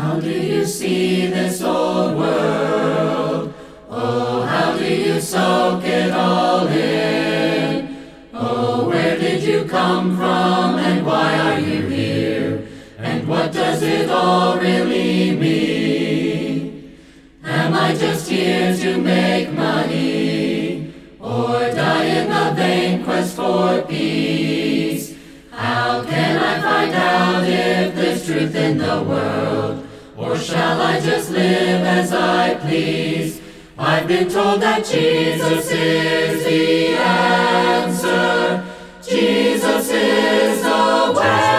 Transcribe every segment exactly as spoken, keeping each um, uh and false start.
How do you see this old world? Oh, how do you soak it all in? Oh, where did you come from and why are you here? And what does it all really mean? Am I just here to make money or die in the vain quest for peace? How can I find out if there's truth in the world? Or shall I just live as I please? I've been told that Jesus is the answer. Jesus is the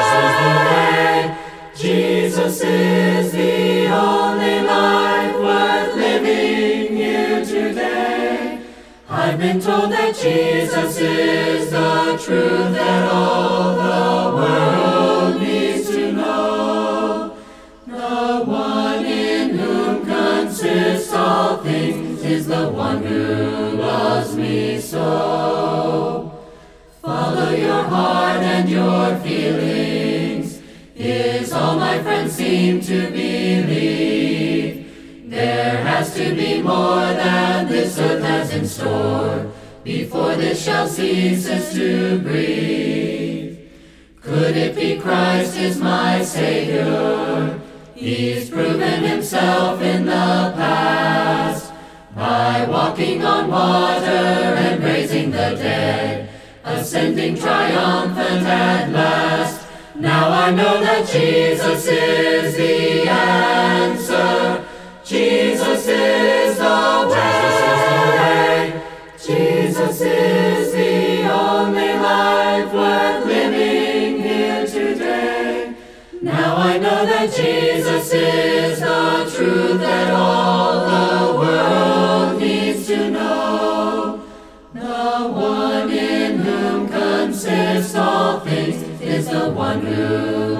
way. Jesus is the only life worth living here today. I've been told that Jesus is the truth that all the world needs to know. The one in whom consist all things is the one who loves me so. Follow your heart and your feelings is all my friends seem to believe. There has to be more than this earth has in store before this shall ceases to breathe. Could it be Christ is my Savior? He's proven himself in the past by walking on water and raising the dead, ascending triumphant at last. Now I know that Jesus is the answer. Jesus is the way. Jesus is the only life worth living here today. Now I know that Jesus is the truth that all the world needs to know. The one in whom consist all things is the one who